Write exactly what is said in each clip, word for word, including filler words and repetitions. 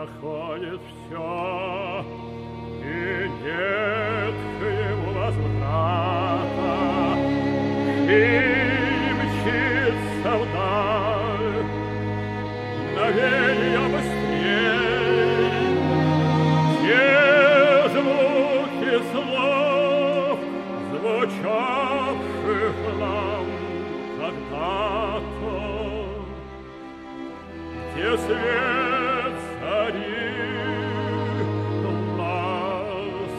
проходит все, и нет к ему возврата, и мчится вдаль, мгновенья быстрей. Те звуки слов, звучавших нам когда-то, где свет царит нас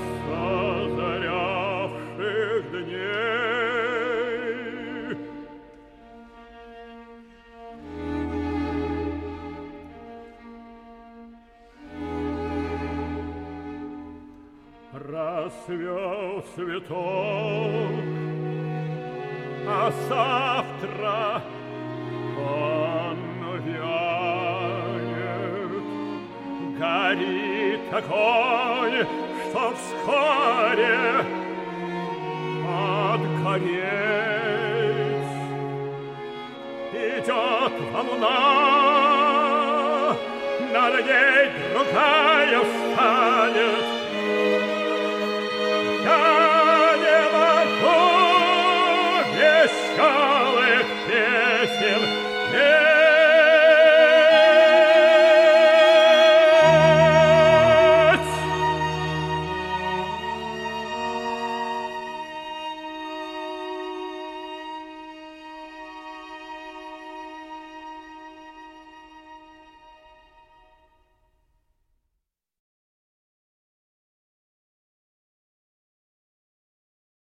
озарявших дней. Расцвел цветок, а завтра он вянет. Горит огонь, что вскоре отгореть. Идет волна, над ней другая встанет,